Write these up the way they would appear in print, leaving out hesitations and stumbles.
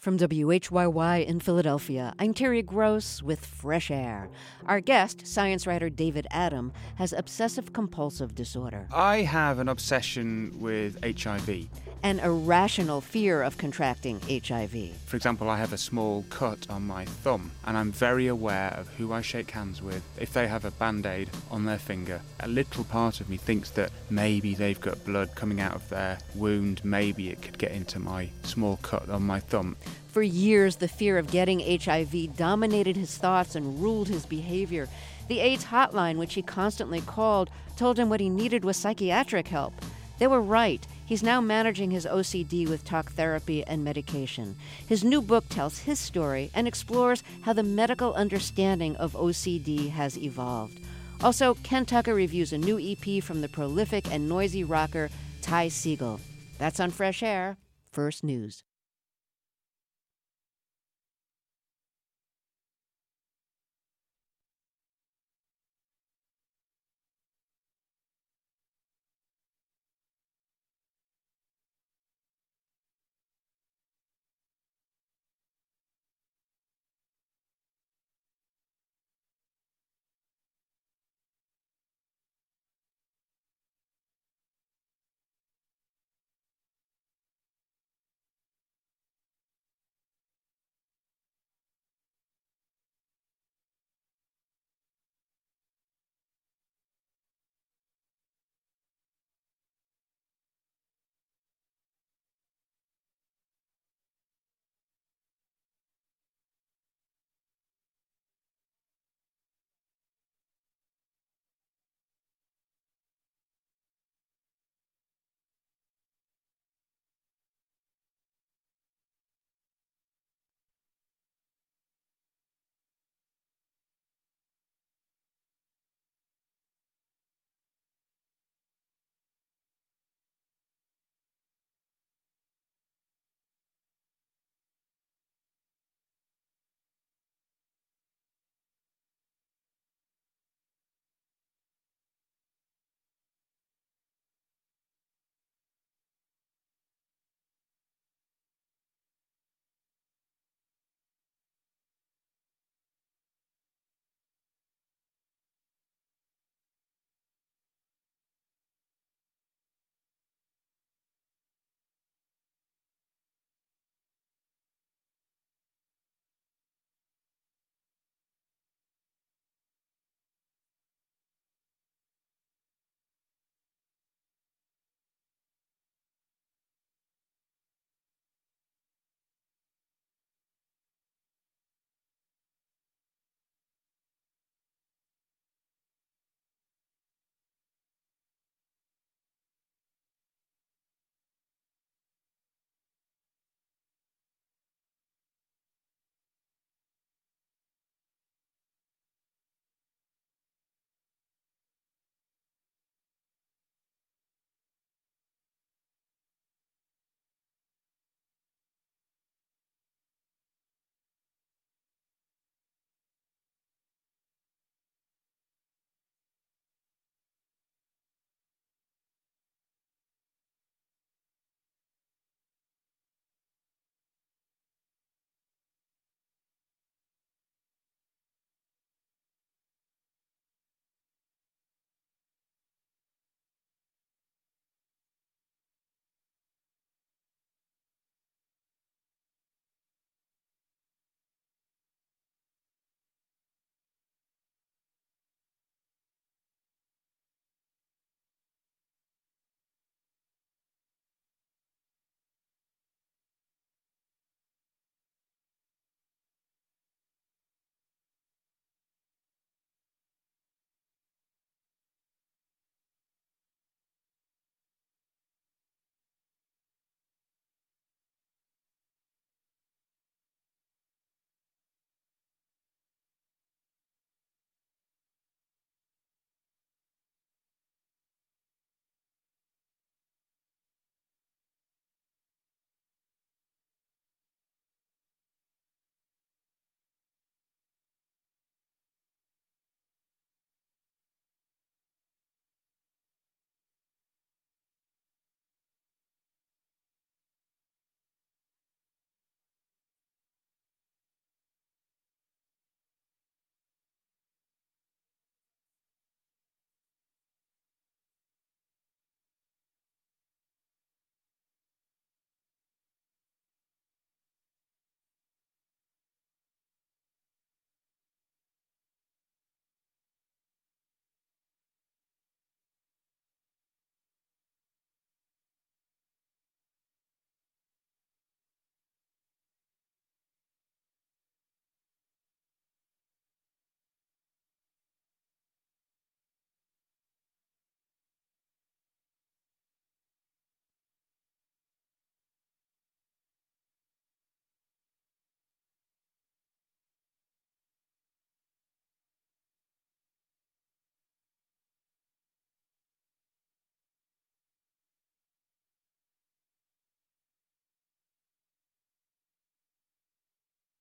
From WHYY in Philadelphia, I'm Terry Gross with Fresh Air. Our guest, science writer David Adam, has obsessive-compulsive disorder. I have an obsession with HIV. An irrational fear of contracting HIV. For example, I have a small cut on my thumb, and I'm very aware of who I shake hands with. If they have a Band-Aid on their finger, a little part of me thinks that maybe they've got blood coming out of their wound, maybe it could get into my small cut on my thumb. For years, the fear of getting HIV dominated his thoughts and ruled his behavior. The AIDS hotline, which he constantly called, told him what he needed was psychiatric help. They were right. He's now managing his OCD with talk therapy and medication. His new book tells his story and explores how the medical understanding of OCD has evolved. Also, Ken Tucker reviews a new EP from the prolific and noisy rocker Ty Segall. That's on Fresh Air, First News.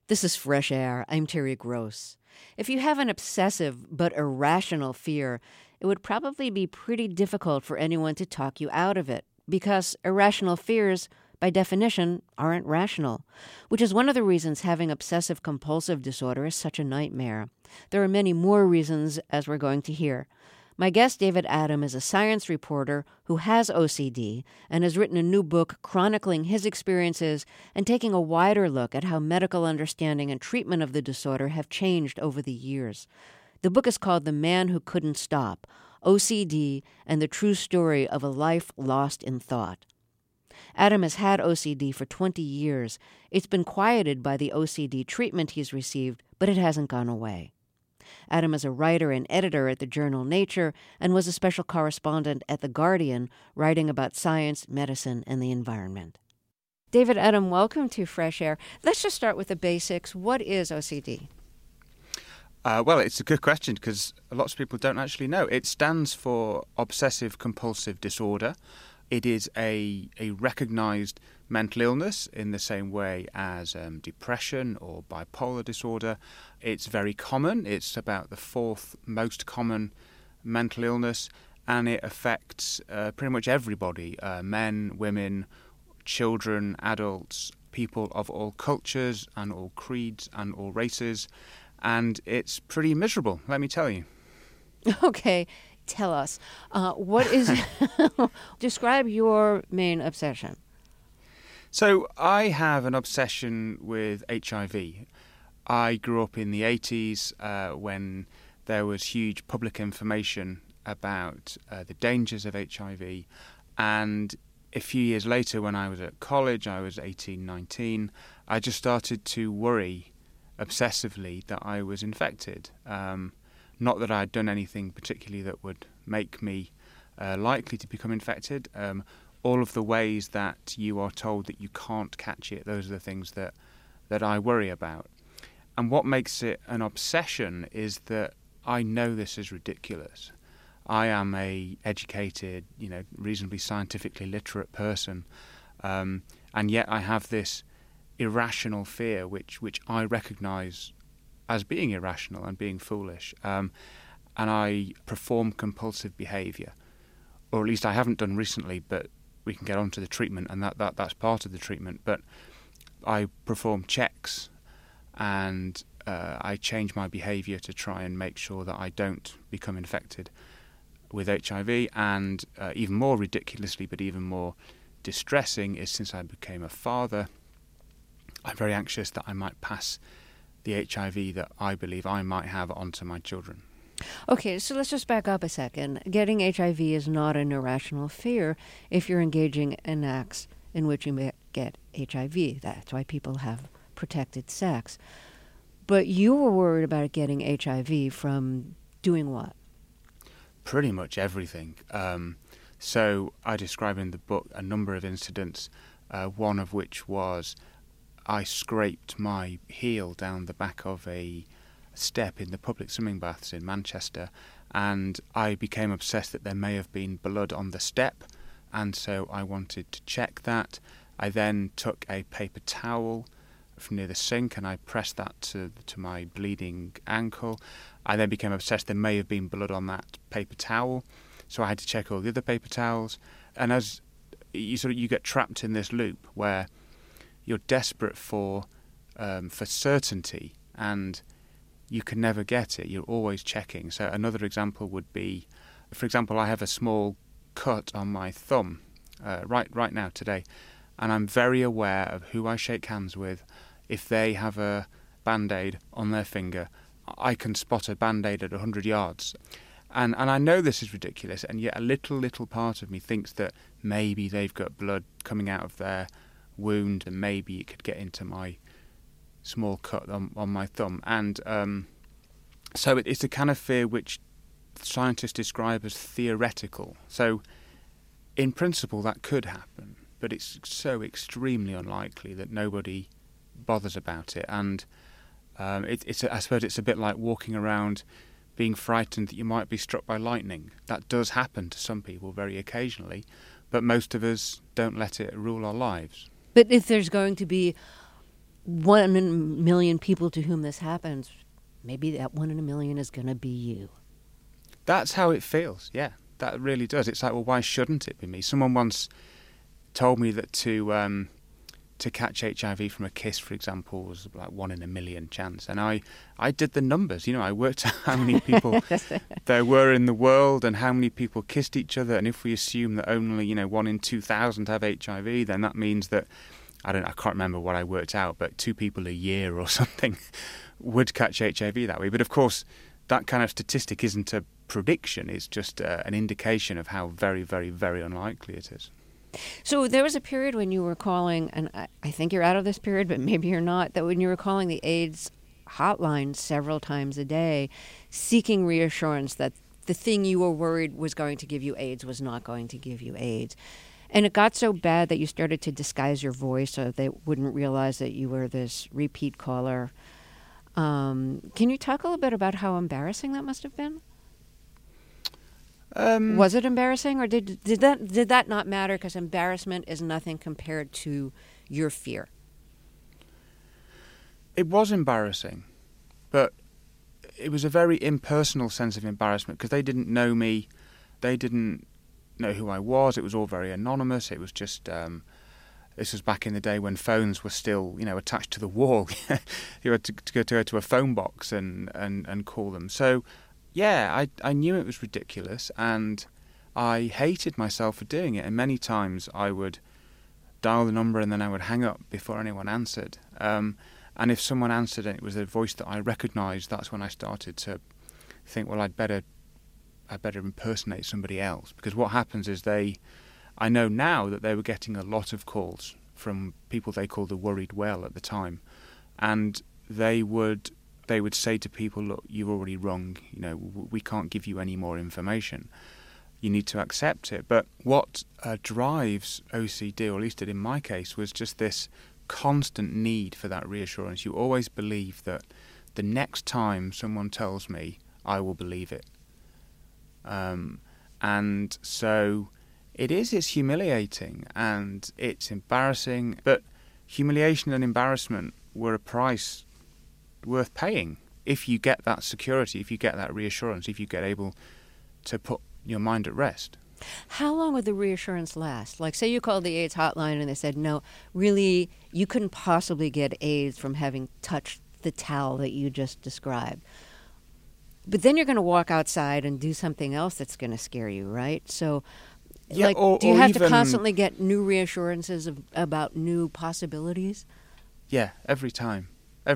This is Fresh Air. I'm Terry Gross. If you have an obsessive but irrational fear, it would probably be pretty difficult for anyone to talk you out of it, because irrational fears, by definition, aren't rational, which is one of the reasons having obsessive-compulsive disorder is such a nightmare. There are many more reasons, as we're going to hear. My guest, David Adam, is a science reporter who has OCD and has written a new book chronicling his experiences and taking a wider look at how medical understanding and treatment of the disorder have changed over the years. The book is called The Man Who Couldn't Stop, OCD and the True Story of a Life Lost in Thought. Adam has had OCD for 20 years. It's been quieted by the OCD treatment he's received, but it hasn't gone away. Adam is a writer and editor at the journal Nature and was a special correspondent at The Guardian, writing about science, medicine, and the environment. David Adam, welcome to Fresh Air. Let's just start with the basics. What is OCD? Well, it's a good question because lots of people don't actually know. It stands for Obsessive Compulsive Disorder. It is a recognised mental illness in the same way as depression or bipolar disorder. It's very common. It's about the fourth most common mental illness, and it affects pretty much everybody, men, women, children, adults, people of all cultures and all creeds and all races, and it's pretty miserable, let me tell you. Okay. Tell us, what is... Describe your main obsession. So I have an obsession with HIV. I grew up in the 80s when there was huge public information about the dangers of HIV. And a few years later, when I was at college, I was 18, 19, I just started to worry obsessively that I was infected. Not that I'd done anything particularly that would make me likely to become infected. All of the ways that you are told that you can't catch it, those are the things that I worry about. And what makes it an obsession is that I know this is ridiculous. I am a educated, reasonably scientifically literate person, and yet I have this irrational fear which I recognise as being irrational and being foolish, and I perform compulsive behaviour, or at least I haven't done recently, but we can get on to the treatment, and that's part of the treatment. But I perform checks, and I change my behaviour to try and make sure that I don't become infected with HIV, and even more ridiculously, but even more distressing, is since I became a father, I'm very anxious that I might pass the HIV that I believe I might have onto my children. Okay, so let's just back up a second. Getting HIV is not an irrational fear if you're engaging in acts in which you may get HIV. That's why people have protected sex. But you were worried about getting HIV from doing what? Pretty much everything. So I describe in the book a number of incidents, one of which was I scraped my heel down the back of a step in the public swimming baths in Manchester, and I became obsessed that there may have been blood on the step, and so I wanted to check that. I then took a paper towel from near the sink and I pressed that to my bleeding ankle. I then became obsessed there may have been blood on that paper towel, so I had to check all the other paper towels. And as you get trapped in this loop where you're desperate for certainty, and you can never get it. You're always checking. So another example would be, for example, I have a small cut on my thumb right now today, and I'm very aware of who I shake hands with. If they have a Band-Aid on their finger, I can spot a Band-Aid at 100 yards. And I know this is ridiculous, and yet a little part of me thinks that maybe they've got blood coming out of their wound, and maybe it could get into my small cut on my thumb. And so it's a kind of fear which scientists describe as theoretical. So in principle that could happen, but it's so extremely unlikely that nobody bothers about it. And I suppose it's a bit like walking around being frightened that you might be struck by lightning. That does happen to some people very occasionally, but most of us don't let it rule our lives. But if there's going to be 1 in a million people to whom this happens, maybe that 1 in a million is going to be you. That's how it feels, yeah. That really does. It's like, well, why shouldn't it be me? Someone once told me that to catch HIV from a kiss, for example, was like 1 in a million chance. And I did the numbers. I worked out how many people there were in the world and how many people kissed each other. And if we assume that only 1 in 2,000 have HIV, then that means that I can't remember what I worked out, but 2 people a year or something would catch HIV that way. But of course, that kind of statistic isn't a prediction. It's just an indication of how very, very, very unlikely it is. So there was a period when you were calling, and I think you're out of this period, but maybe you're not, that when you were calling the AIDS hotline several times a day, seeking reassurance that the thing you were worried was going to give you AIDS was not going to give you AIDS. And it got so bad that you started to disguise your voice so they wouldn't realize that you were this repeat caller. Can you talk a little bit about how embarrassing that must have been? Was it embarrassing, or did that not matter because embarrassment is nothing compared to your fear? It was embarrassing, but it was a very impersonal sense of embarrassment because they didn't know me, they didn't know who I was. It was all very anonymous. It was just this was back in the day when phones were still attached to the wall. You had to go to a phone box and call them. So. Yeah, I knew it was ridiculous, and I hated myself for doing it. And many times I would dial the number and then I would hang up before anyone answered. And if someone answered and it was a voice that I recognised, that's when I started to think, well, I'd better impersonate somebody else. Because what happens is I know now that they were getting a lot of calls from people they called the worried well at the time, and they would say to people, look, you're already wrong, we can't give you any more information. You need to accept it. But what drives OCD, or at least it in my case, was just this constant need for that reassurance. You always believe that the next time someone tells me, I will believe it. And so it's humiliating and it's embarrassing, but humiliation and embarrassment were a price worth paying if you get that security, if you get that reassurance, if you get able to put your mind at rest. How long would the reassurance last? Like, say you called the AIDS hotline and they said, no, really, you couldn't possibly get AIDS from having touched the towel that you just described. But then you're going to walk outside and do something else that's going to scare you, right? So, yeah, do you have to constantly get new reassurances about new possibilities? Yeah, every time.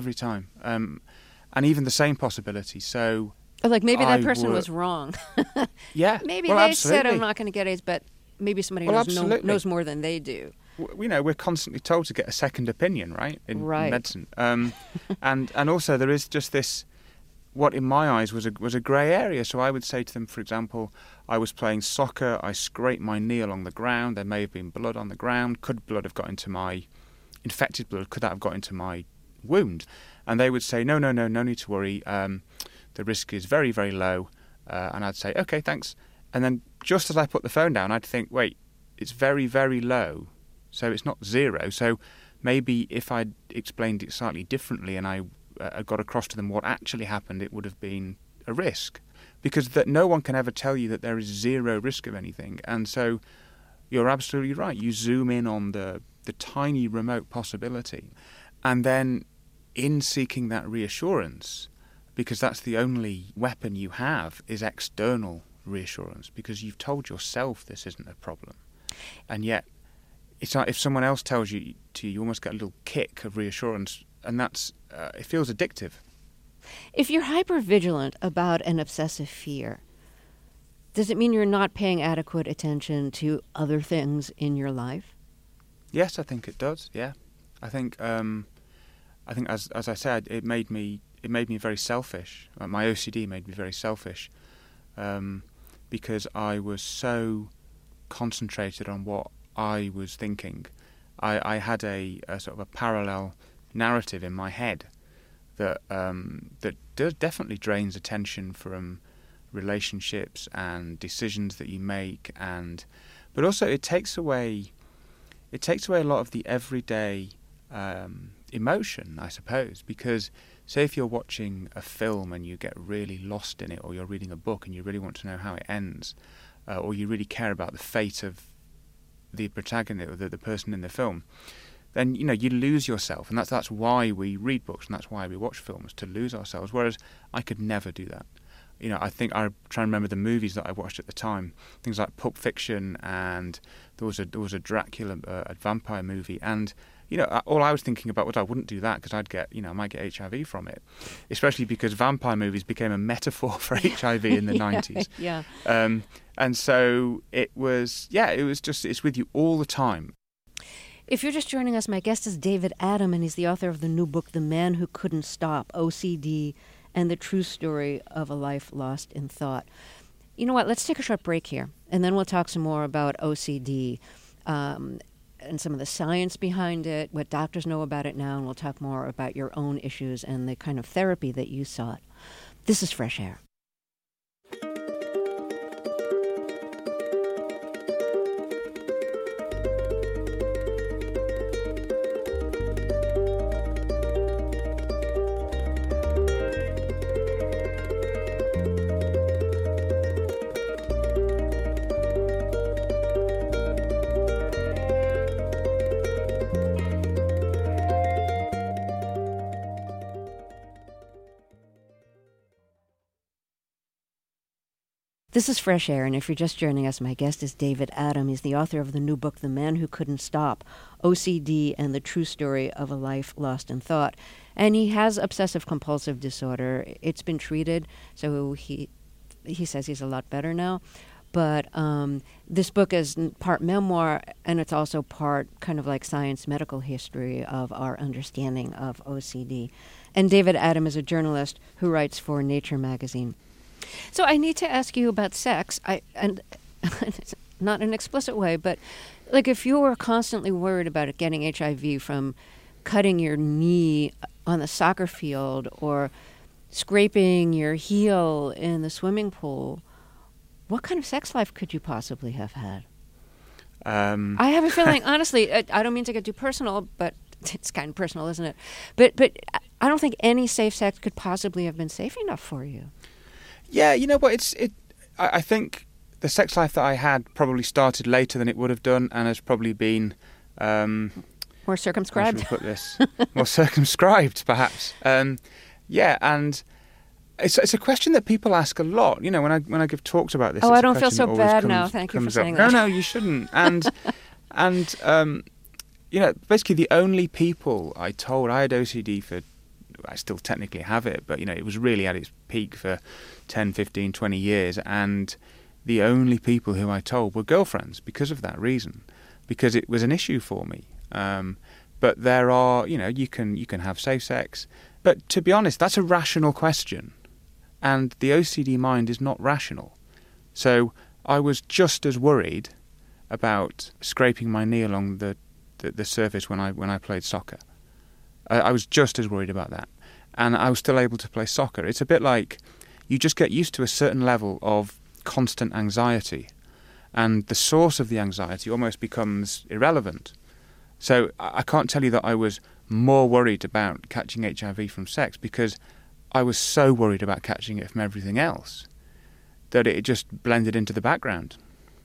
And even the same possibility. So, like maybe that person was wrong. Yeah. Maybe well, they absolutely. said I'm not going to get AIDS, but maybe somebody knows more than they do. We're constantly told to get a second opinion, right? In medicine. And also there is just this, what in my eyes was a grey area. So I would say to them, for example, I was playing soccer, I scraped my knee along the ground, there may have been blood on the ground. Could blood have got into my, infected blood, could that have got into my wound? And they would say, no need to worry, the risk is very, very low. And I'd say, okay, thanks. And then just as I put the phone down, I'd think, wait, it's very, very low, so it's not zero. So maybe if I'd explained it slightly differently and I got across to them what actually happened, it would have been a risk. Because that no one can ever tell you that there is zero risk of anything. And so you're absolutely right. You zoom in on the tiny remote possibility. And then in seeking that reassurance, because that's the only weapon you have, is external reassurance, because you've told yourself this isn't a problem. And yet, it's like if someone else tells you you almost get a little kick of reassurance, and that's it feels addictive. If you're hypervigilant about an obsessive fear, does it mean you're not paying adequate attention to other things in your life? Yes, I think it does. Yeah, I think as I said, it made me very selfish. My OCD made me very selfish because I was so concentrated on what I was thinking. I had a sort of a parallel narrative in my head that definitely drains attention from relationships and decisions that you make, but also it takes away a lot of the everyday emotion, I suppose, because say if you're watching a film and you get really lost in it, or you're reading a book and you really want to know how it ends, or you really care about the fate of the protagonist or the person in the film, then you lose yourself, and that's why we read books and that's why we watch films, to lose ourselves. Whereas I could never do that. I think I try and remember the movies that I watched at the time, things like Pulp Fiction, and there was a Dracula, a vampire movie, and all I was thinking about was I wouldn't do that because I might get HIV from it, especially because vampire movies became a metaphor for HIV in the 90s. Yeah. And so it's with you all the time. If you're just joining us, my guest is David Adam, and he's the author of the new book, The Man Who Couldn't Stop, OCD, and the True Story of a Life Lost in Thought. You know what? Let's take a short break here, and then we'll talk some more about OCD and some of the science behind it, what doctors know about it now, and we'll talk more about your own issues and the kind of therapy that you sought. This is Fresh Air. This is Fresh Air, and if you're just joining us, my guest is David Adam. He's the author of the new book, The Man Who Couldn't Stop, OCD and the True Story of a Life Lost in Thought. And he has obsessive-compulsive disorder. It's been treated, so he says he's a lot better now. But this book is part memoir, and it's also part kind of like science medical history of our understanding of OCD. And David Adam is a journalist who writes for Nature magazine. So I need to ask you about sex, and not in an explicit way, but like if you were constantly worried about getting HIV from cutting your knee on the soccer field or scraping your heel in the swimming pool, what kind of sex life could you possibly have had? I have a feeling, honestly, I don't mean to get too personal, but it's kind of personal, isn't it? But I don't think any safe sex could possibly have been safe enough for you. Yeah, you know what? I think the sex life that I had probably started later than it would have done, and has probably been more circumscribed. How should we put this? More circumscribed, perhaps. Yeah, and it's a question that people ask a lot. When I give talks about this. Oh, I don't feel so bad now. Thank you for saying that. No, you shouldn't. And basically the only people I told I had OCD for. I still technically have it, but it was really at its peak for 10, 15, 20 years, and the only people who I told were girlfriends because of that reason, because it was an issue for me. But there are, you can have safe sex, but to be honest, that's a rational question, and the OCD mind is not rational. So I was just as worried about scraping my knee along the surface when I played soccer. I was just as worried about that. And I was still able to play soccer. It's a bit like you just get used to a certain level of constant anxiety, and the source of the anxiety almost becomes irrelevant. So I can't tell you that I was more worried about catching HIV from sex, because I was so worried about catching it from everything else that it just blended into the background.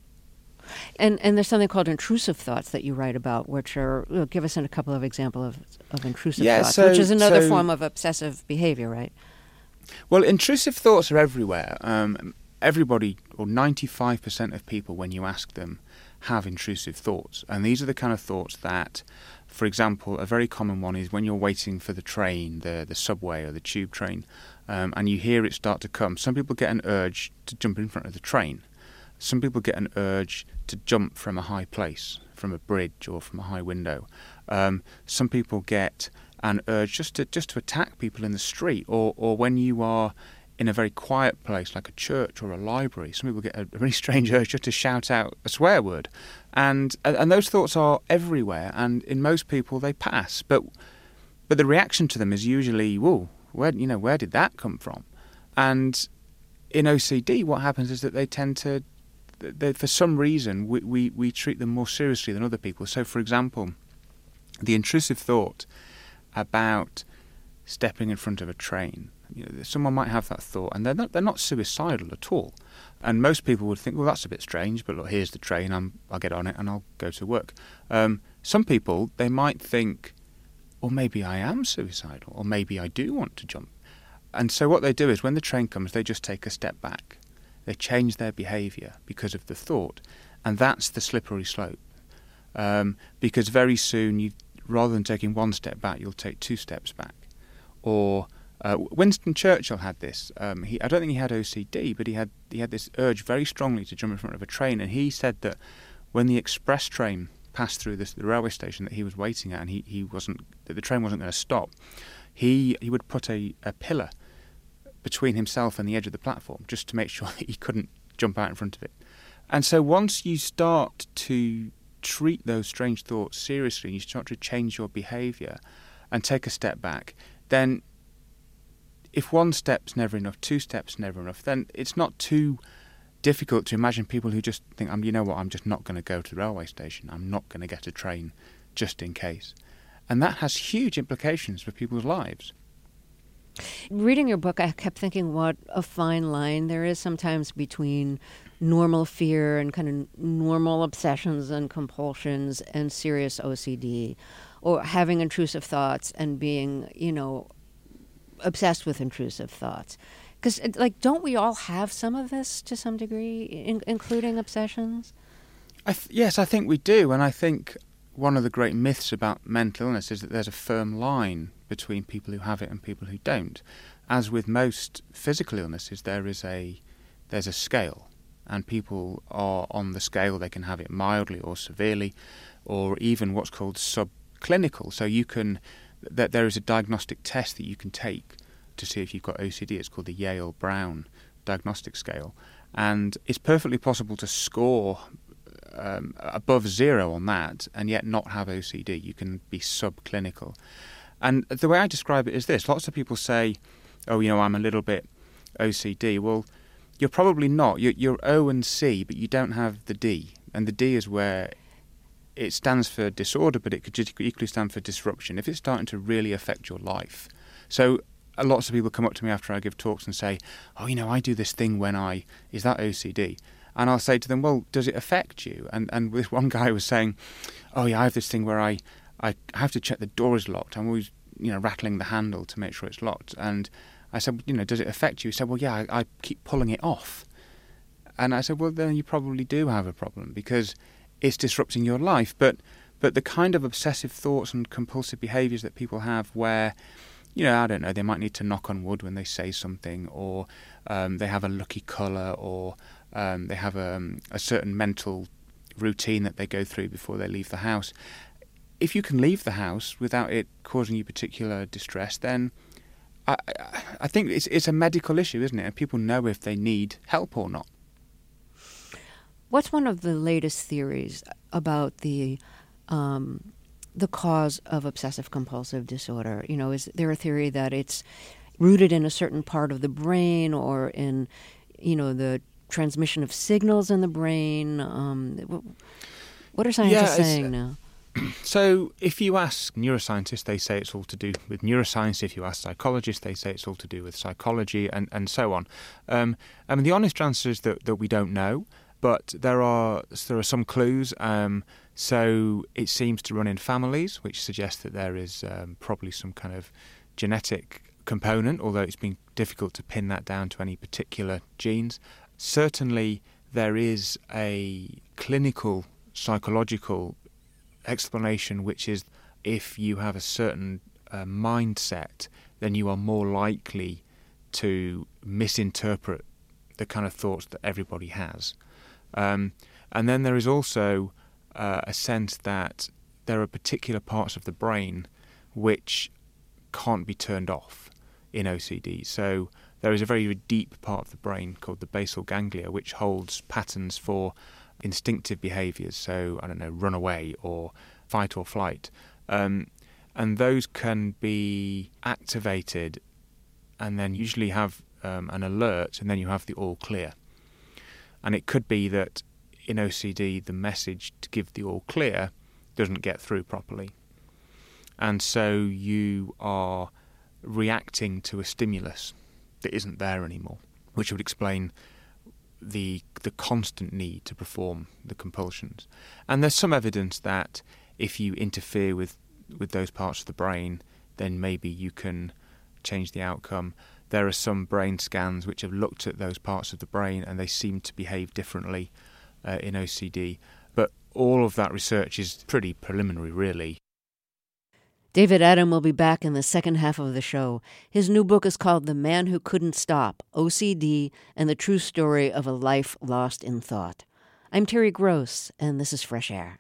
And there's something called intrusive thoughts that you write about, which are, give us a couple of examples of intrusive thoughts, which is another form of obsessive behavior, right? Well, intrusive thoughts are everywhere. Everybody, or 95% of people, when you ask them, have intrusive thoughts. And these are the kind of thoughts that, for example, a very common one is when you're waiting for the train, the subway or the tube train, and you hear it start to come. Some people get an urge to jump in front of the train. Some people get an urge to jump from a high place, from a bridge or from a high window. Some people get an urge just to attack people in the street, or when you are in a very quiet place like a church or a library. Some people get a really strange urge just to shout out a swear word, and those thoughts are everywhere. And in most people they pass, but the reaction to them is usually, "Whoa, where did that come from?" And in OCD, what happens is that they tend to. For some reason, we treat them more seriously than other people. So, for example, the intrusive thought about stepping in front of a train. Someone might have that thought, and they're not suicidal at all. And most people would think, well, that's a bit strange, but look, here's the train, I'll get on it and I'll go to work. Some people, they might think, or maybe I am suicidal, or maybe I do want to jump. And so what they do is when the train comes, they just take a step back. They change their behaviour because of the thought. And that's the slippery slope. Because very soon, rather than taking one step back, you'll take 2 steps back. Or Winston Churchill had this. I don't think he had OCD, but he had this urge very strongly to jump in front of a train. And he said that when the express train passed through the railway station that he was waiting at, and that the train wasn't going to stop, he would put a pillar between himself and the edge of the platform just to make sure that he couldn't jump out in front of it. And so once you start to treat those strange thoughts seriously, and you start to change your behaviour and take a step back, then if 1 step's never enough, 2 steps never enough, then it's not too difficult to imagine people who just think, you know what, I'm just not going to go to the railway station. I'm not going to get a train just in case. And that has huge implications for people's lives. Reading your book, I kept thinking what a fine line there is sometimes between normal fear and kind of normal obsessions and compulsions and serious OCD, or having intrusive thoughts and being, obsessed with intrusive thoughts. Because, don't we all have some of this to some degree, including obsessions? Yes, I think we do. And I think one of the great myths about mental illness is that there's a firm line between people who have it and people who don't. As with most physical illnesses, there's a scale, and people are on the scale. They can have it mildly or severely, or even what's called subclinical. So there is a diagnostic test that you can take to see if you've got OCD. It's called the Yale-Brown diagnostic scale, and it's perfectly possible to score above 0 on that and yet not have OCD. You can be subclinical. And the way I describe it is this. Lots of people say, I'm a little bit OCD. Well, you're probably not. You're O and C, but you don't have the D. And the D is where it stands for disorder, but it could just equally stand for disruption, if it's starting to really affect your life. So lots of people come up to me after I give talks and say, I do this thing is that OCD? And I'll say to them, well, does it affect you? And this one guy was saying, I have this thing where I have to check the door is locked. I'm always, rattling the handle to make sure it's locked. And I said, does it affect you? He said, well, yeah, I keep pulling it off. And I said, well, then you probably do have a problem because it's disrupting your life. But the kind of obsessive thoughts and compulsive behaviours that people have where, I don't know, they might need to knock on wood when they say something, or they have a lucky colour, or they have a certain mental routine that they go through before they leave the house. If you can leave the house without it causing you particular distress, then I think it's a medical issue, isn't it? And people know if they need help or not. What's one of the latest theories about the cause of obsessive-compulsive disorder? Is there a theory that it's rooted in a certain part of the brain, or in, the transmission of signals in the brain? What are scientists saying now? So if you ask neuroscientists, they say it's all to do with neuroscience. If you ask psychologists, they say it's all to do with psychology, and so on. The honest answer is that we don't know, but there are some clues. So it seems to run in families, which suggests that there is probably some kind of genetic component, although it's been difficult to pin that down to any particular genes. Certainly there is a clinical psychological explanation, which is if you have a certain mindset, then you are more likely to misinterpret the kind of thoughts that everybody has. And then there is also a sense that there are particular parts of the brain which can't be turned off in OCD. So there is a very deep part of the brain called the basal ganglia, which holds patterns for instinctive behaviours, so, run away or fight or flight. And those can be activated and then usually have an alert, and then you have the all clear. And it could be that in OCD the message to give the all clear doesn't get through properly. And so you are reacting to a stimulus that isn't there anymore, which would explain the constant need to perform the compulsions. And there's some evidence that if you interfere with those parts of the brain, then maybe you can change the outcome. There are some brain scans which have looked at those parts of the brain and they seem to behave differently in OCD. But all of that research is pretty preliminary, really. David Adam will be back in the second half of the show. His new book is called The Man Who Couldn't Stop, OCD and the True Story of a Life Lost in Thought. I'm Terry Gross, and this is Fresh Air.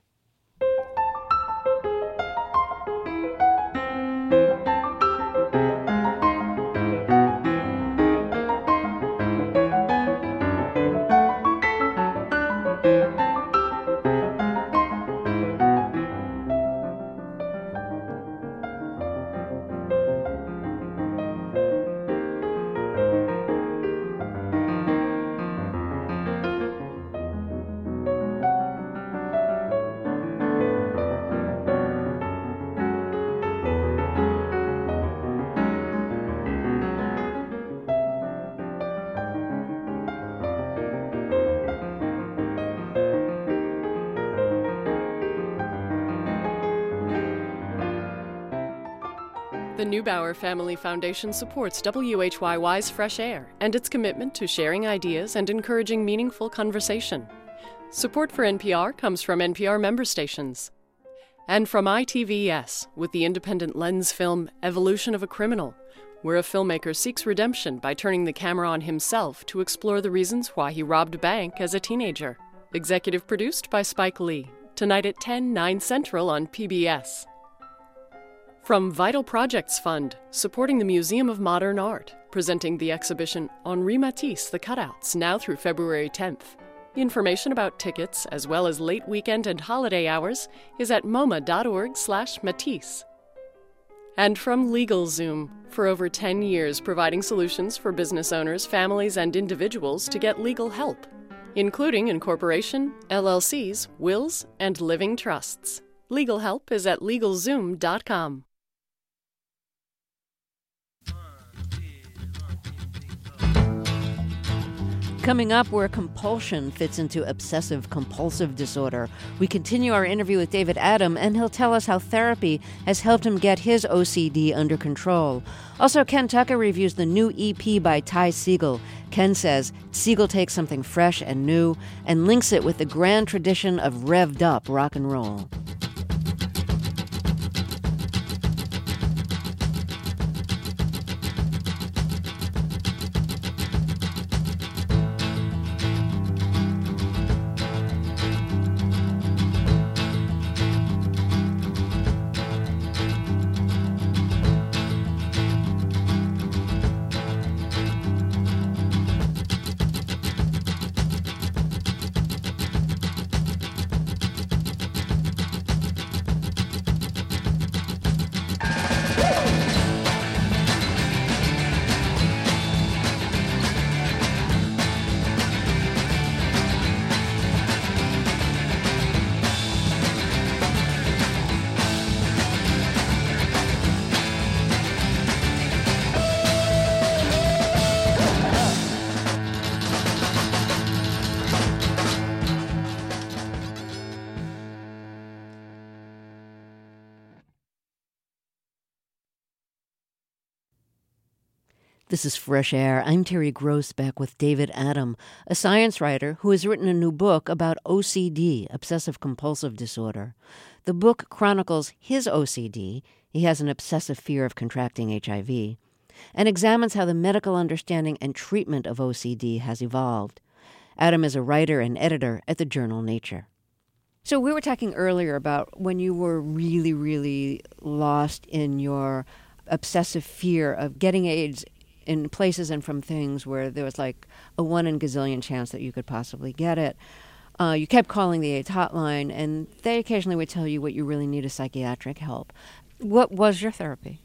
The Neubauer Family Foundation supports WHYY's Fresh Air and its commitment to sharing ideas and encouraging meaningful conversation. Support for NPR comes from NPR member stations. And from ITVS with the independent Lens film Evolution of a Criminal, where a filmmaker seeks redemption by turning the camera on himself to explore the reasons why he robbed a bank as a teenager. Executive produced by Spike Lee. Tonight at 10, 9 Central on PBS. From Vital Projects Fund, supporting the Museum of Modern Art, presenting the exhibition Henri Matisse, The Cutouts, now through February 10th. Information about tickets, as well as late weekend and holiday hours, is at moma.org/Matisse. And from LegalZoom, for over 10 years providing solutions for business owners, families, and individuals to get legal help, including incorporation, LLCs, wills, and living trusts. Legal help is at LegalZoom.com. Coming up, where compulsion fits into obsessive-compulsive disorder. We continue our interview with David Adam, and he'll tell us how therapy has helped him get his OCD under control. Also, Ken Tucker reviews the new EP by Ty Segall. Ken says Segall takes something fresh and new and links it with the grand tradition of revved-up rock and roll. This is Fresh Air. I'm Terry Gross, back with David Adam, a science writer who has written a new book about OCD, obsessive-compulsive disorder. The book chronicles his OCD, he has an obsessive fear of contracting HIV, and examines how the medical understanding and treatment of OCD has evolved. Adam is a writer and editor at the journal Nature. So we were talking earlier about when you were really, really lost in your obsessive fear of getting AIDS in places and from things where there was like a 1 in gazillion chance that you could possibly get it. You kept calling the AIDS hotline, and they occasionally would tell you what you really need is psychiatric help. What was your therapy?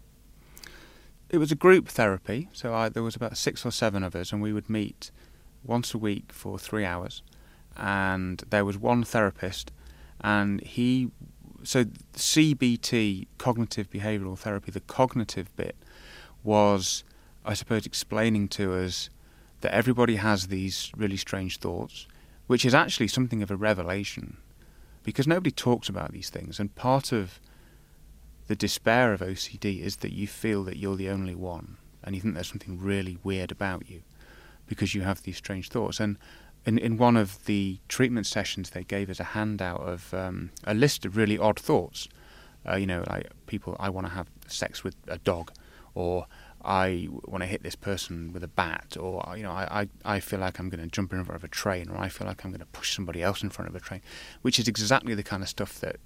It was a group therapy, so there was about 6 or 7 of us, and we would meet once a week for 3 hours. And there was one therapist, and he So CBT, cognitive behavioural therapy, the cognitive bit was, I suppose, explaining to us that everybody has these really strange thoughts, which is actually something of a revelation, because nobody talks about these things. And part of the despair of OCD is that you feel that you're the only one, and you think there's something really weird about you because you have these strange thoughts. And in one of the treatment sessions, they gave us a handout of a list of really odd thoughts. Like people, I want to have sex with a dog, or I want to hit this person with a bat, or I feel like I'm going to jump in front of a train, or I feel like I'm going to push somebody else in front of a train, which is exactly the kind of stuff that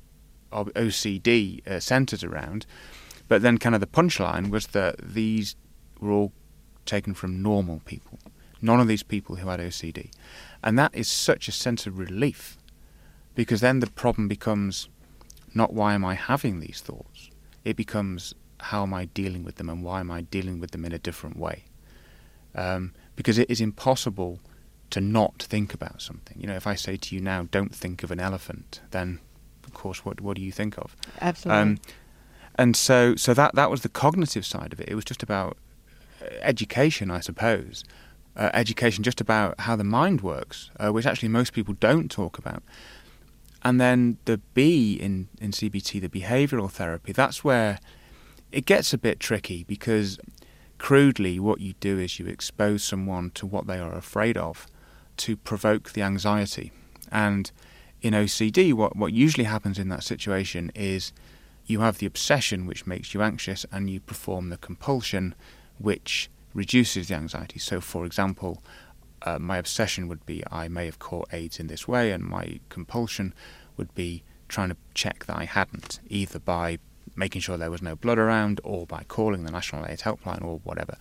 OCD centres around. But then kind of the punchline was that these were all taken from normal people, none of these people who had OCD. And that is such a sense of relief, because then the problem becomes not why am I having these thoughts, it becomes how am I dealing with them, and why am I dealing with them in a different way. Because it is impossible to not think about something. If I say to you now, don't think of an elephant, then of course what do you think of? Absolutely. And so that was the cognitive side of it. It was just about education, I suppose. Education just about how the mind works, which actually most people don't talk about. And then the B in CBT, the behavioural therapy, that's where it gets a bit tricky, because crudely what you do is you expose someone to what they are afraid of to provoke the anxiety. And in OCD, what usually happens in that situation is you have the obsession, which makes you anxious, and you perform the compulsion, which reduces the anxiety. So, for example, my obsession would be I may have caught AIDS in this way, and my compulsion would be trying to check that I hadn't, either by making sure there was no blood around, or by calling the National AIDS Helpline, or whatever.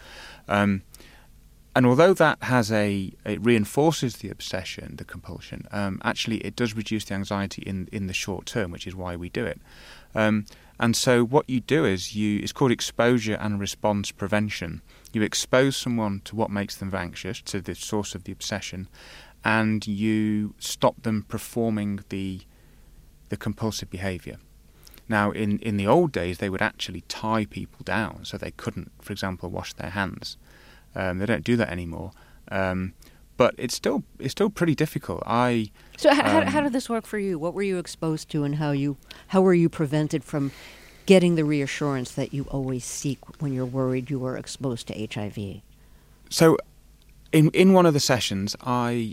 And although that it reinforces the obsession, the compulsion, actually it does reduce the anxiety in the short term, which is why we do it. And so what you do is it's called exposure and response prevention. You expose someone to what makes them anxious, to the source of the obsession, and you stop them performing the compulsive behaviour. Now, in the old days, they would actually tie people down so they couldn't, for example, wash their hands. They don't do that anymore. But it's still pretty difficult. So how did this work for you? What were you exposed to, and how were you prevented from getting the reassurance that you always seek when you're worried you are exposed to HIV? So, in one of the sessions, I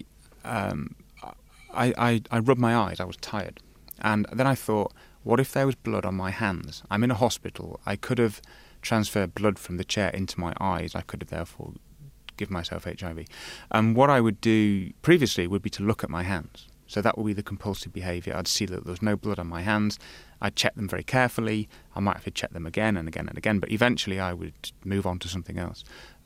rubbed my eyes. I was tired, and then I thought, what if there was blood on my hands? I'm in a hospital. I could have transferred blood from the chair into my eyes. I could have therefore give myself HIV. And what I would do previously would be to look at my hands. So that would be the compulsive behaviour. I'd see that there was no blood on my hands. I'd check them very carefully. I might have to check them again and again and again, but eventually I would move on to something else.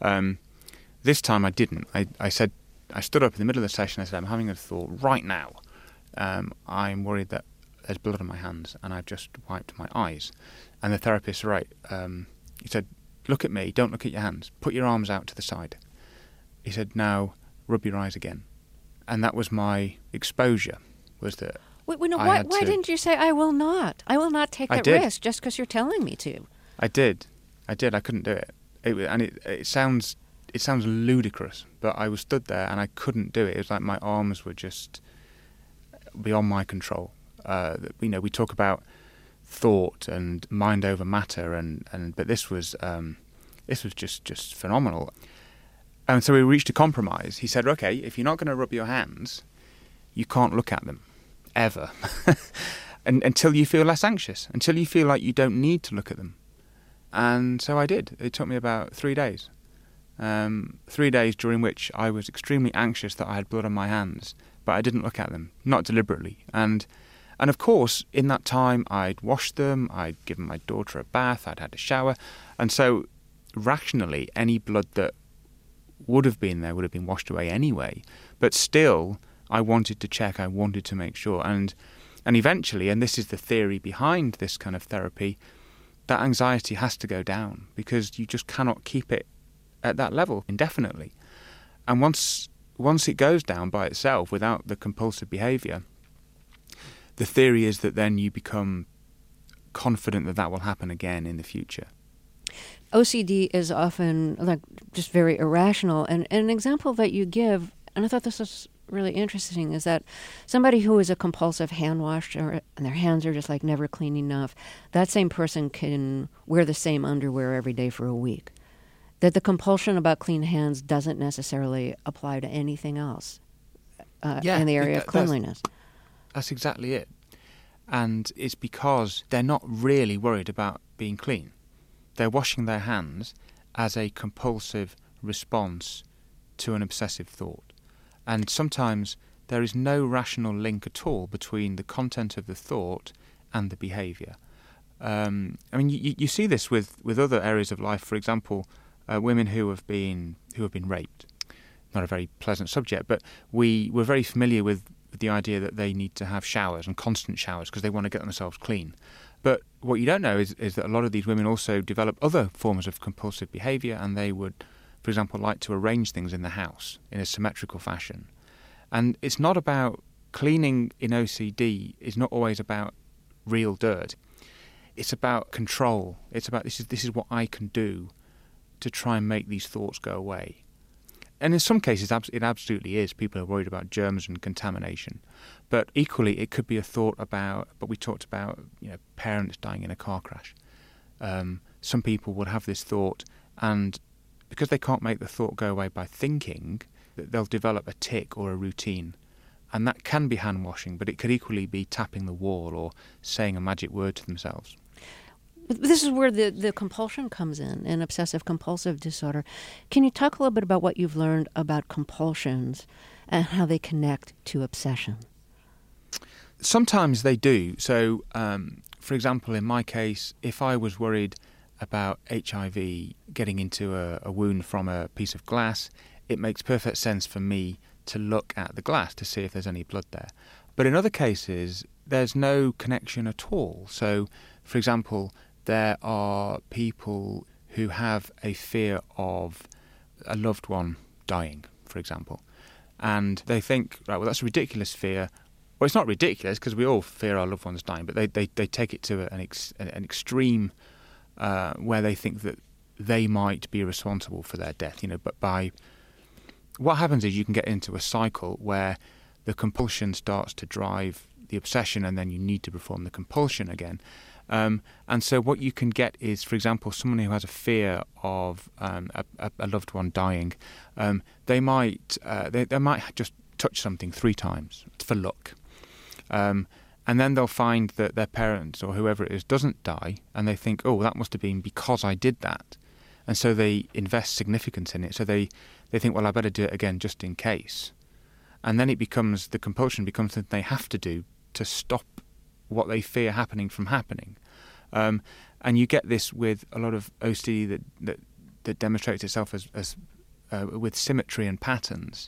This time I didn't. I stood up in the middle of the session. I said, I'm having a thought right now. I'm worried that there's blood on my hands, and I've just wiped my eyes. And the therapist, he said, look at me, don't look at your hands. Put your arms out to the side. He said, now rub your eyes again. And that was my exposure, was that why didn't you say, I will not? I will not take that risk just because you're telling me to. I did. I couldn't do it. It sounds ludicrous, but I was stood there and I couldn't do it. It was like my arms were just beyond my control. We talk about thought and mind over matter, but this was just phenomenal. And so we reached a compromise. He said, okay, if you're not going to rub your hands, you can't look at them, ever, until you feel less anxious, until you feel like you don't need to look at them. And so I did. It took me about 3 days. 3 days during which I was extremely anxious that I had blood on my hands, but I didn't look at them, not deliberately. And of course, in that time, I'd washed them, I'd given my daughter a bath, I'd had a shower. And so, rationally, any blood that would have been there would have been washed away anyway. But still, I wanted to check, I wanted to make sure. And eventually, and this is the theory behind this kind of therapy, that anxiety has to go down, because you just cannot keep it at that level indefinitely. And once it goes down by itself without the compulsive behaviour, the theory is that then you become confident that that will happen again in the future. OCD is often just very irrational. And an example that you give, and I thought this was really interesting, is that somebody who is a compulsive hand washer and their hands are just never clean enough, that same person can wear the same underwear every day for a week. That the compulsion about clean hands doesn't necessarily apply to anything else in the area of cleanliness. That's exactly it. And it's because they're not really worried about being clean. They're washing their hands as a compulsive response to an obsessive thought. And sometimes there is no rational link at all between the content of the thought and the behaviour. You see this with other areas of life. For example, women who have been raped. Not a very pleasant subject, but we're very familiar with the idea that they need to have showers and constant showers because they want to get themselves clean. But what you don't know is that a lot of these women also develop other forms of compulsive behaviour, and they would, for example, like to arrange things in the house in a symmetrical fashion. And it's not about cleaning in OCD, is not always about real dirt. It's about control. It's about this is what I can do to try and make these thoughts go away. And in some cases, it absolutely is. People are worried about germs and contamination. But equally, it could be a thought about, but we talked about, parents dying in a car crash. Some people would have this thought, and because they can't make the thought go away by thinking, they'll develop a tic or a routine. And that can be hand washing, but it could equally be tapping the wall or saying a magic word to themselves. This is where the compulsion comes in obsessive-compulsive disorder. Can you talk a little bit about what you've learned about compulsions and how they connect to obsession? Sometimes they do. So, for example, in my case, if I was worried about HIV getting into a wound from a piece of glass, it makes perfect sense for me to look at the glass to see if there's any blood there. But in other cases, there's no connection at all. So, for example, there are people who have a fear of a loved one dying, for example. And they think, right, well, that's a ridiculous fear. Well, it's not ridiculous because we all fear our loved ones dying, but they take it to an extreme where they think that they might be responsible for their death. But by what happens is you can get into a cycle where the compulsion starts to drive the obsession, and then you need to perform the compulsion again. And so what you can get is, for example, someone who has a fear of a loved one dying, they might just touch something 3 times for luck. And then they'll find that their parents or whoever it is doesn't die, and they think, oh, that must have been because I did that. And so they invest significance in it. So they think, well, I better do it again just in case. And then the compulsion becomes something they have to do to stop what they fear happening from happening. And you get this with a lot of OCD that demonstrates itself as with symmetry and patterns.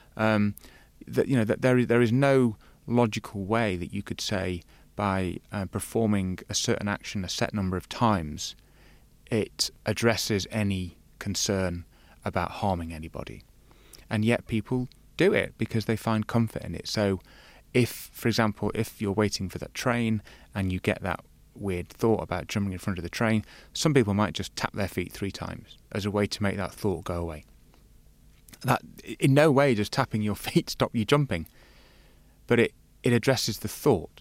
That there is no logical way that you could say by performing a certain action a set number of times, it addresses any concern about harming anybody. And yet people do it because they find comfort in it. So if, for example, if you're waiting for that train and you get that weird thought about jumping in front of the train, some people might just tap their feet 3 times as a way to make that thought go away. That in no way does tapping your feet stop you jumping, but it addresses the thought.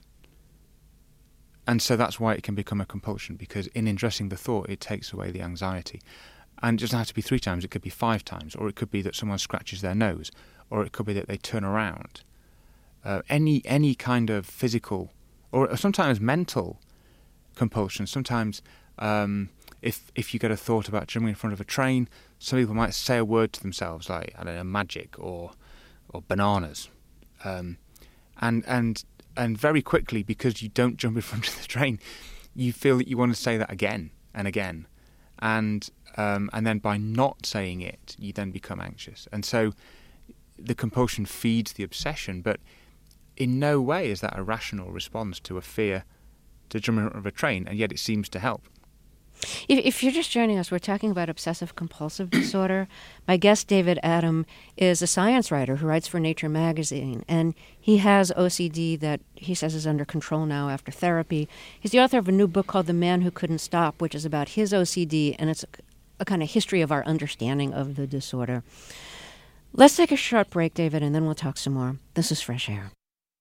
And so that's why it can become a compulsion, because in addressing the thought, it takes away the anxiety. And it doesn't have to be 3 times, it could be 5 times, or it could be that someone scratches their nose, or it could be that they turn around. Any kind of physical, or sometimes mental compulsion. Sometimes if you get a thought about jumping in front of a train, some people might say a word to themselves like, I don't know, magic or bananas. And very quickly, because you don't jump in front of the train, you feel that you want to say that again and again. And then by not saying it, you then become anxious. And so the compulsion feeds the obsession, but in no way is that a rational response to a fear to jump in front of a train, and yet it seems to help. If you're just joining us, we're talking about obsessive-compulsive disorder. My guest, David Adam, is a science writer who writes for Nature magazine, and he has OCD that he says is under control now after therapy. He's the author of a new book called The Man Who Couldn't Stop, which is about his OCD, and it's a kind of history of our understanding of the disorder. Let's take a short break, David, and then we'll talk some more. This is Fresh Air.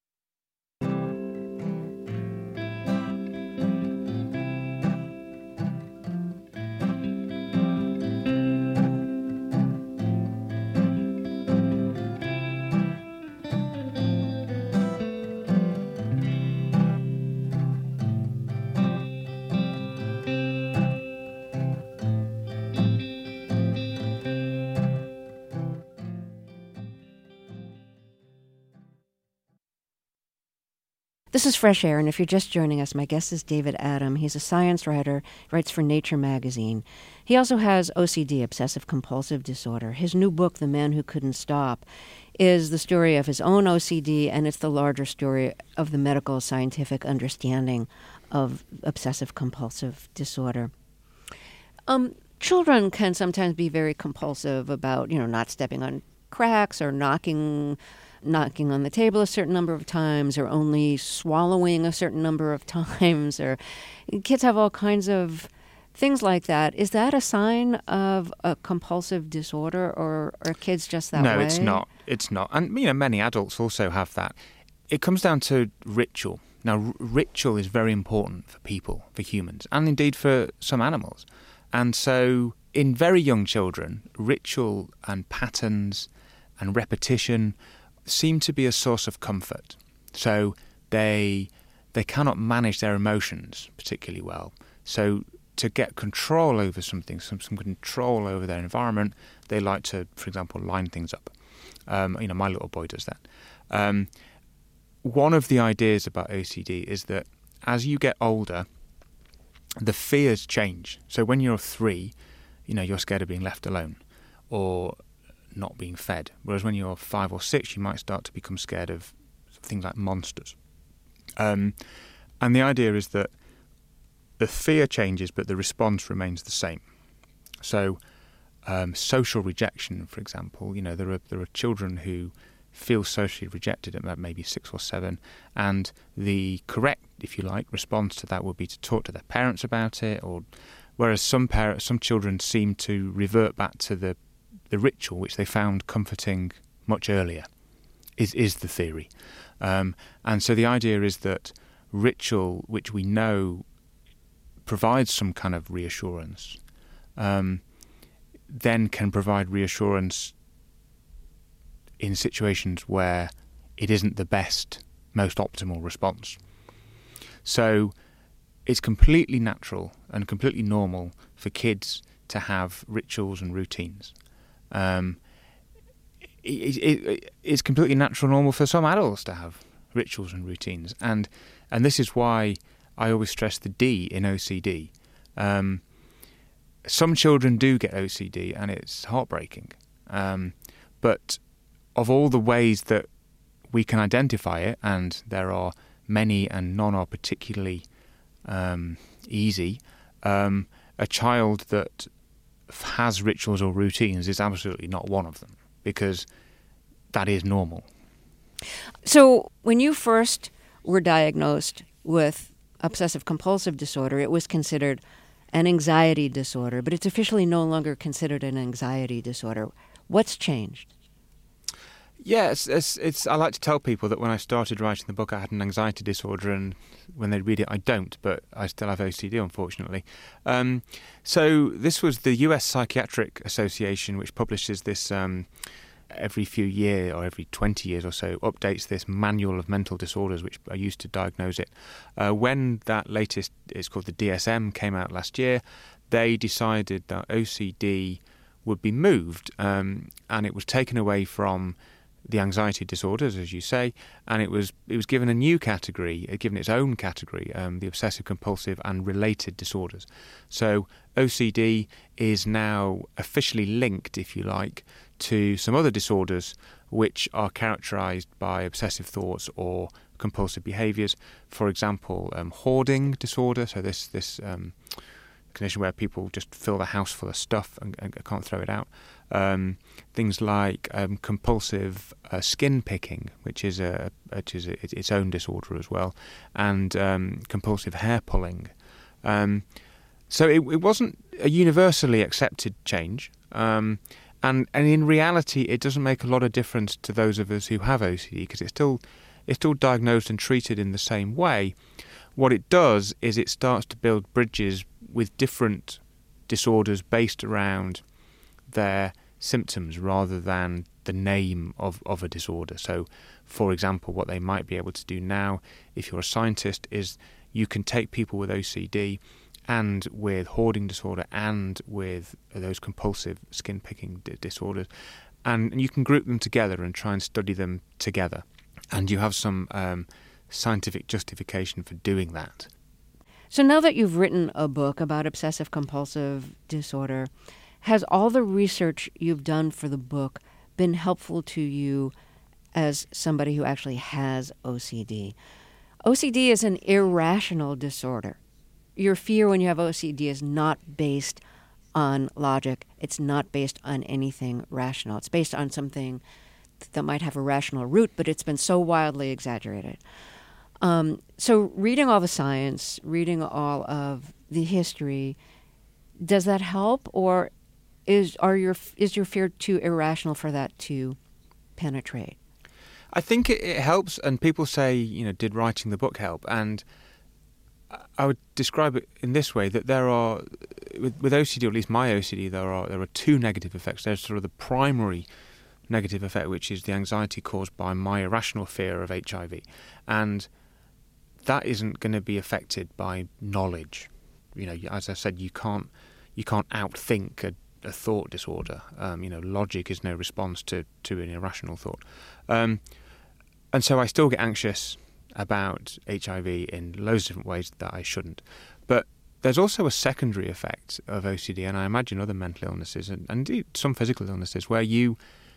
This is Fresh Air, and if you're just joining us, my guest is David Adam. He's a science writer, writes for Nature magazine. He also has OCD, obsessive-compulsive disorder. His new book, The Man Who Couldn't Stop, is the story of his own OCD, and it's the larger story of the medical scientific understanding of obsessive-compulsive disorder. Children can sometimes be very compulsive about, not stepping on cracks or knocking on the table a certain number of times, or only swallowing a certain number of times, or kids have all kinds of things like that. Is that a sign of a compulsive disorder, or are kids just that way? No, it's not. It's not. And, many adults also have that. It comes down to ritual. Now, ritual is very important for people, for humans, and indeed for some animals. And so in very young children, ritual and patterns and repetition seem to be a source of comfort. So they cannot manage their emotions particularly well. So to get control over something, some control over their environment, they like to, for example, line things up. My little boy does that. One of the ideas about OCD is that as you get older, the fears change. So when you're 3, you're scared of being left alone or not being fed. Whereas when you're 5 or 6, you might start to become scared of things like monsters. And the idea is that the fear changes, but the response remains the same. So social rejection, for example, there are children who feel socially rejected at maybe 6 or 7, and the correct, if you like, response to that would be to talk to their parents about it, or whereas some children seem to revert back to the ritual, which they found comforting much earlier, is the theory. And so the idea is that ritual, which we know provides some kind of reassurance, then can provide reassurance in situations where it isn't the best, most optimal response. So it's completely natural and completely normal for kids to have rituals and routines. It's completely natural and normal for some adults to have rituals and routines. And this is why I always stress the D in OCD. Some children do get OCD, and it's heartbreaking. But of all the ways that we can identify it, and there are many and none are particularly easy, a child that has rituals or routines is absolutely not one of them, because that is normal. So when you first were diagnosed with obsessive-compulsive disorder, it was considered an anxiety disorder, but it's officially no longer considered an anxiety disorder. What's changed? Yeah, I like to tell people that when I started writing the book, I had an anxiety disorder, and when they read it, I don't, but I still have OCD, unfortunately. So this was the US Psychiatric Association, which publishes this every few years, or every 20 years or so, updates this manual of mental disorders, which are used to diagnose it. When that latest, it's called the DSM, came out last year, they decided that OCD would be moved, and it was taken away from the anxiety disorders, as you say, and it was given a new category, given its own category, the obsessive-compulsive and related disorders. So OCD is now officially linked, if you like, to some other disorders which are characterised by obsessive thoughts or compulsive behaviours. For example, hoarding disorder, so this condition where people just fill the house full of stuff and can't throw it out. Things like compulsive skin picking, which is its own disorder as well, and compulsive hair pulling. So it wasn't a universally accepted change, and in reality, it doesn't make a lot of difference to those of us who have OCD because it's still diagnosed and treated in the same way. What it does is it starts to build bridges with different disorders based around their symptoms rather than the name of a disorder. So, for example, what they might be able to do now, if you're a scientist, is you can take people with OCD and with hoarding disorder and with those compulsive skin-picking disorders, and you can group them together and try and study them together. And you have some scientific justification for doing that. So now that you've written a book about obsessive-compulsive disorder, has all the research you've done for the book been helpful to you as somebody who actually has OCD? OCD is an irrational disorder. Your fear when you have OCD is not based on logic. It's not based on anything rational. It's based on something that might have a rational root, but it's been so wildly exaggerated. So reading all the science, reading all of the history, does that help, or is your fear too irrational for that to penetrate? I think it helps, and people say, did writing the book help? And I would describe it in this way, that there are, with OCD, or at least my OCD, there are two negative effects. There's sort of the primary negative effect, which is the anxiety caused by my irrational fear of HIV. And that isn't going to be affected by knowledge. As I said, you can't outthink a thought disorder. Logic is no response to an irrational thought. And so I still get anxious about HIV in loads of different ways that I shouldn't. But there's also a secondary effect of OCD, and I imagine other mental illnesses and indeed some physical illnesses, where you're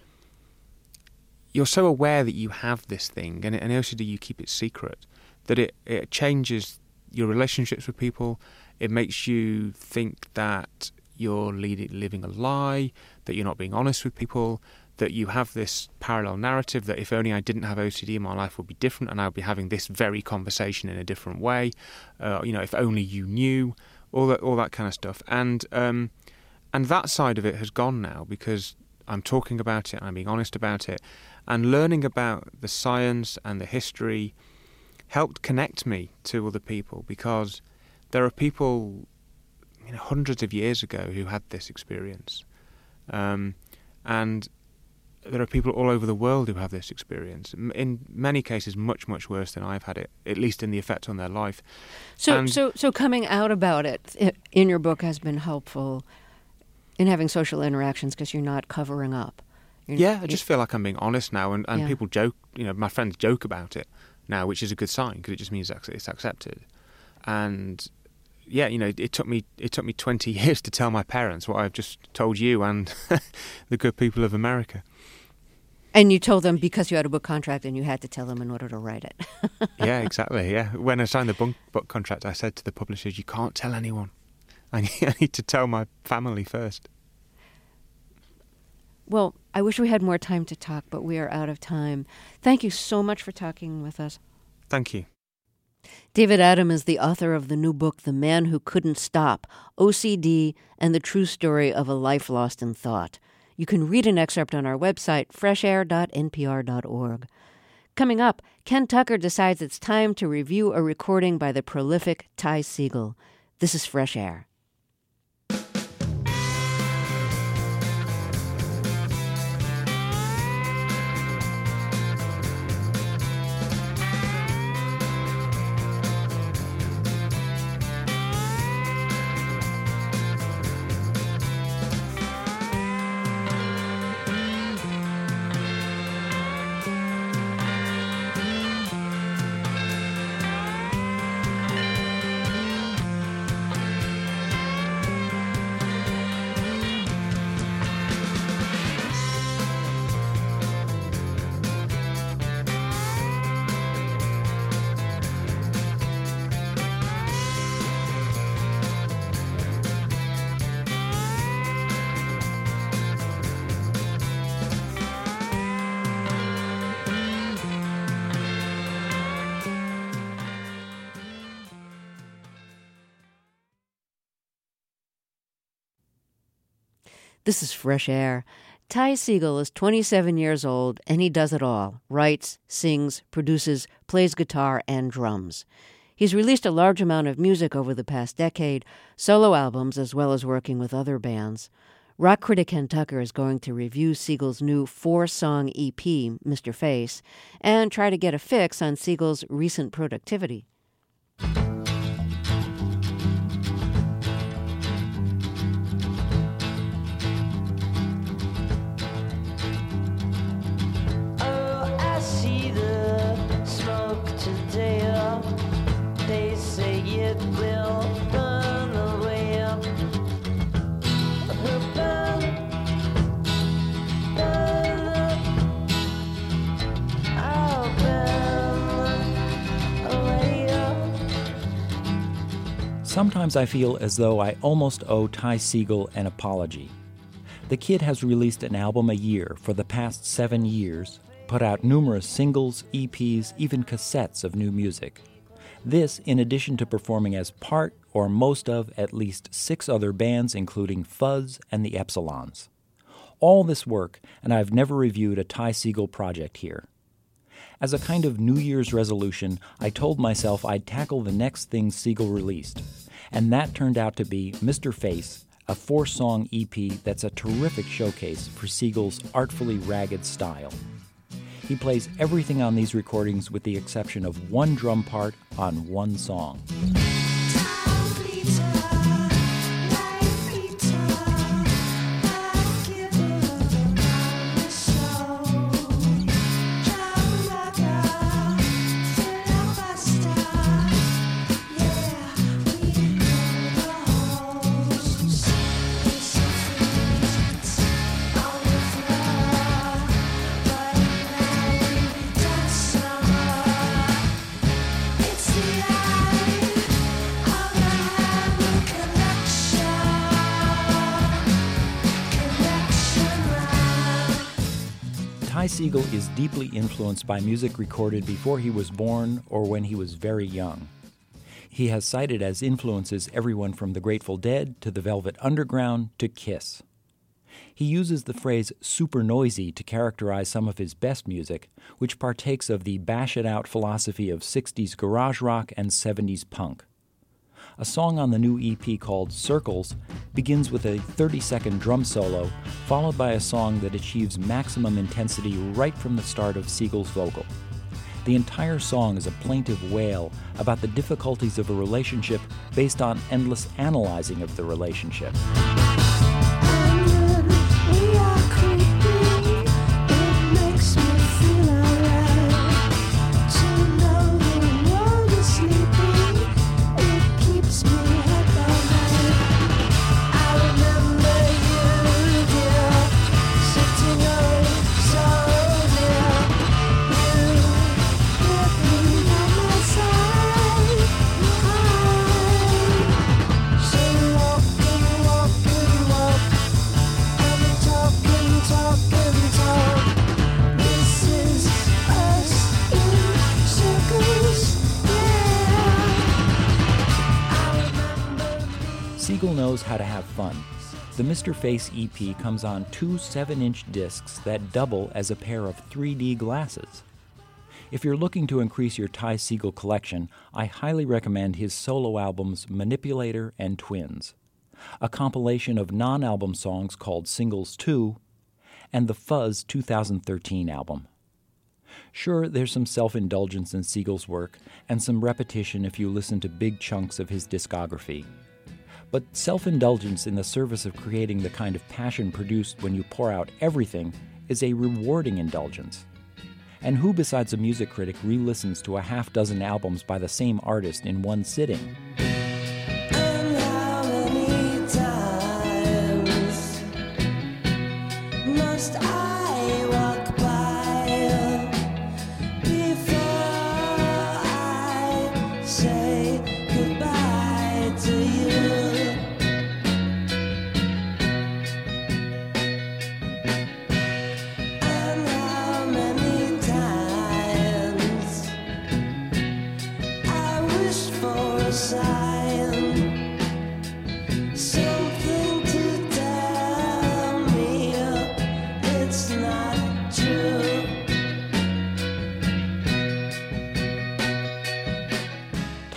so aware that you have this thing, and in OCD you keep it secret, that it changes your relationships with people. It makes you think that you're living a lie, that you're not being honest with people, that you have this parallel narrative that if only I didn't have OCD, my life would be different and I would be having this very conversation in a different way. If only you knew, all that kind of stuff. And that side of it has gone now because I'm talking about it, I'm being honest about it, and learning about the science and the history helped connect me to other people, because there are people hundreds of years ago who had this experience, and there are people all over the world who have this experience, in many cases much, much worse than I've had it, at least in the effect on their life. So coming out about it in your book has been helpful in having social interactions because you're not covering up. I just feel like I'm being honest now, and people joke, my friends joke about it now, which is a good sign because it just means it's accepted. And it took me 20 years to tell my parents what I've just told you and the good people of America. And you told them because you had a book contract and you had to tell them in order to write it. Yeah, exactly, yeah. When I signed the book contract, I said to the publishers, you can't tell anyone. I need to tell my family first. Well, I wish we had more time to talk, but we are out of time. Thank you so much for talking with us. Thank you. David Adam is the author of the new book, The Man Who Couldn't Stop, OCD and the True Story of a Life Lost in Thought. You can read an excerpt on our website, freshair.npr.org. Coming up, Ken Tucker decides it's time to review a recording by the prolific Ty Segall. This is Fresh Air. This is Fresh Air. Ty Segall is 27 years old, and he does it all. Writes, sings, produces, plays guitar, and drums. He's released a large amount of music over the past decade, solo albums as well as working with other bands. Rock critic Ken Tucker is going to review Segall's new 4-song EP, Mr. Face, and try to get a fix on Segall's recent productivity. They say it will burn away. Sometimes I feel as though I almost owe Ty Segall an apology. The kid has released an album a year for the past 7 years, put out numerous singles, EPs, even cassettes of new music. This, in addition to performing as part or most of at least 6 other bands, including Fuzz and the Epsilons. All this work, and I've never reviewed a Ty Segall project here. As a kind of New Year's resolution, I told myself I'd tackle the next thing Segall released, and that turned out to be Mr. Face, a 4-song EP that's a terrific showcase for Segall's artfully ragged style. He plays everything on these recordings with the exception of one drum part on one song. Ty Segall is deeply influenced by music recorded before he was born or when he was very young. He has cited as influences everyone from the Grateful Dead to the Velvet Underground to Kiss. He uses the phrase super noisy to characterize some of his best music, which partakes of the bash-it-out philosophy of 60s garage rock and 70s punk. A song on the new EP called Circles begins with a 30-second drum solo, followed by a song that achieves maximum intensity right from the start of Segall's vocal. The entire song is a plaintive wail about the difficulties of a relationship based on endless analyzing of the relationship. Segall knows how to have fun. The Mr. Face EP comes on 2 7-inch discs that double as a pair of 3D glasses. If you're looking to increase your Ty Segall collection, I highly recommend his solo albums Manipulator and Twins, a compilation of non-album songs called Singles 2, and the Fuzz 2013 album. Sure, there's some self-indulgence in Segall's work, and some repetition if you listen to big chunks of his discography. But self-indulgence in the service of creating the kind of passion produced when you pour out everything is a rewarding indulgence. And who besides a music critic re-listens to a half-dozen albums by the same artist in one sitting? And how many times must I walk by before I say goodbye to you? And how many times I wish for a sign, something to tell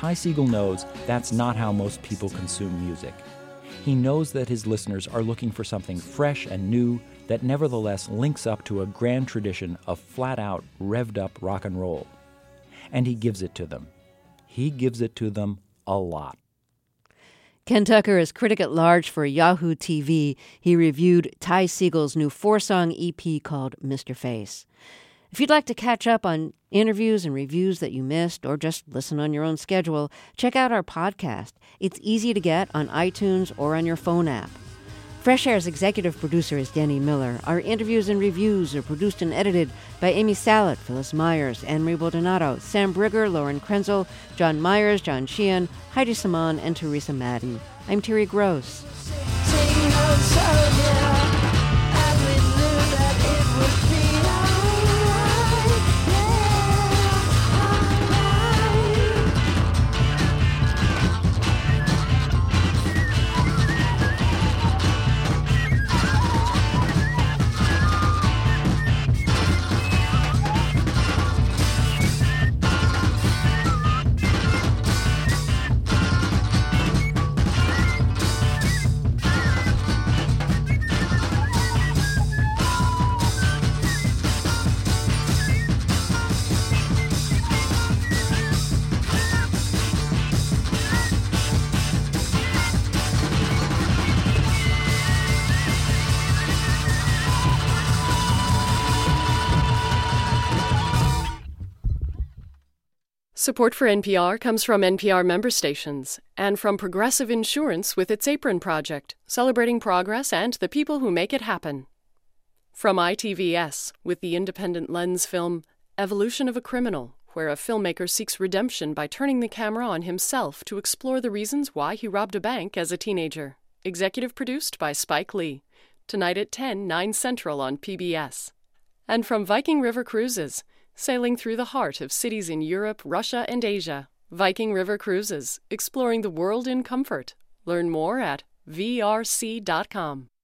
Ty Segall knows that's not how most people consume music. He knows that his listeners are looking for something fresh and new that nevertheless links up to a grand tradition of flat-out, revved-up rock and roll. And he gives it to them. He gives it to them a lot. Ken Tucker is critic at large for Yahoo TV. He reviewed Ty Segall's new 4-song EP called Mr. Face. If you'd like to catch up on interviews and reviews that you missed or just listen on your own schedule, check out our podcast. It's easy to get on iTunes or on your phone app. Fresh Air's executive producer is Denny Miller. Our interviews and reviews are produced and edited by Amy Salet, Phyllis Myers, Anne-Marie Baldonado, Sam Brigger, Lauren Krenzel, John Myers, John Sheehan, Heidi Saman, and Teresa Madden. I'm Terry Gross. Take notes of you. Support for NPR comes from NPR member stations and from Progressive Insurance with its Apron Project, celebrating progress and the people who make it happen. From ITVS with the independent lens film Evolution of a Criminal, where a filmmaker seeks redemption by turning the camera on himself to explore the reasons why he robbed a bank as a teenager. Executive produced by Spike Lee. Tonight at 10, 9 Central on PBS. And from Viking River Cruises, sailing through the heart of cities in Europe, Russia, and Asia. Viking River Cruises, exploring the world in comfort. Learn more at vrc.com.